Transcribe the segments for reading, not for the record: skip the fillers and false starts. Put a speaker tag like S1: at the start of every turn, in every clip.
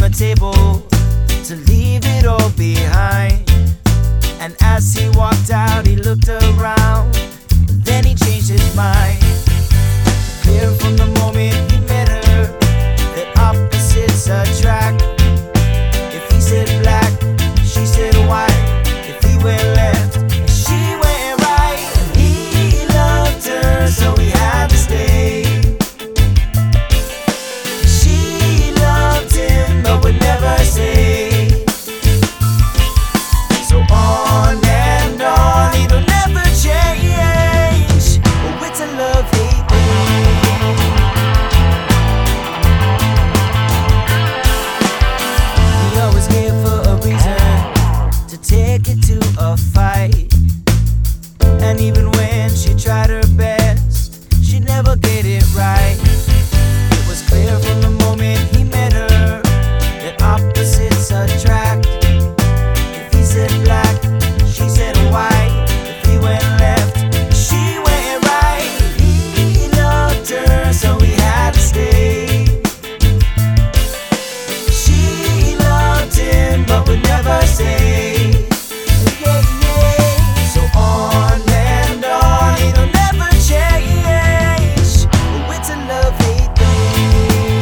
S1: the table to leave it all behind. And as he walked out, he looked around, then he changed his mind. Clear from the moment he met her that opposites attract. If he said black, she said white. If he went left, she went right. And he loved her, so he had to stay. She loved him, but would never say. So on and on, it'll never change. Oh, it's a love-hate thing. He always gave her a reason to take it to a fight. And even when she tried her best, she never get it right. It was clear from the moment he met her that opposites attract. If he said black, she said white. If he went left, she went right. He loved her, so he had to stay. She loved him, but would never say. Yeah, yeah. So on and on, it'll never change. Oh, it's a love-hate thing.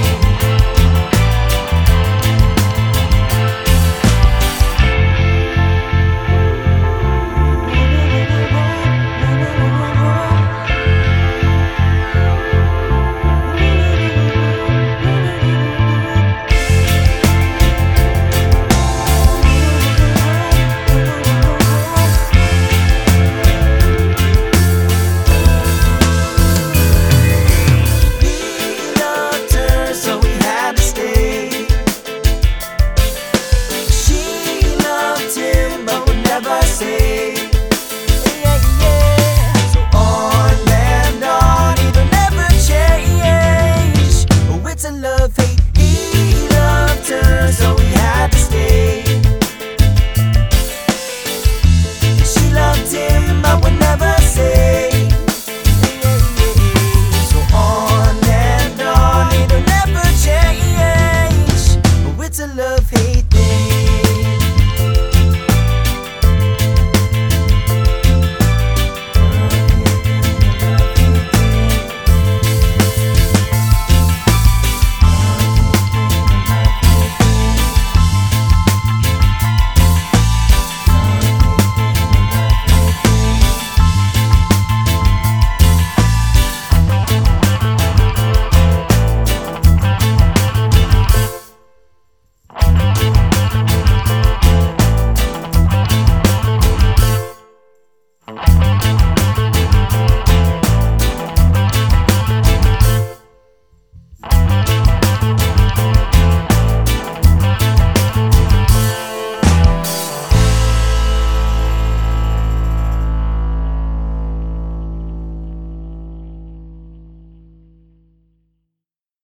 S1: Say, yeah, yeah. So on and on, it'll never change. Oh, it's a love-hate. He loved her, so he had to stay. She loved him, but would never say. Yeah, yeah. So on and on, it'll never change. Oh, it's a love-hate.